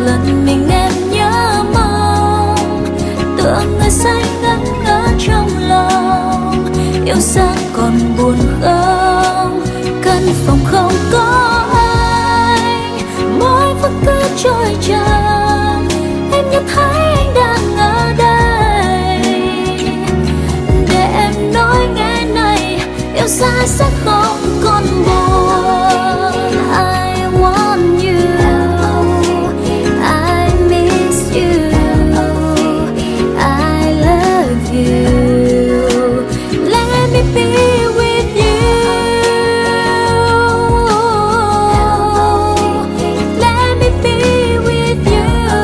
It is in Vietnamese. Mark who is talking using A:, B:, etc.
A: lần mình em nhớ mong, tưởng người say ngẩn ngỡ trong lòng. Yêu xa còn buồn không, căn phòng không có anh, mỗi phút cứ trôi chậm. Em nhận thấy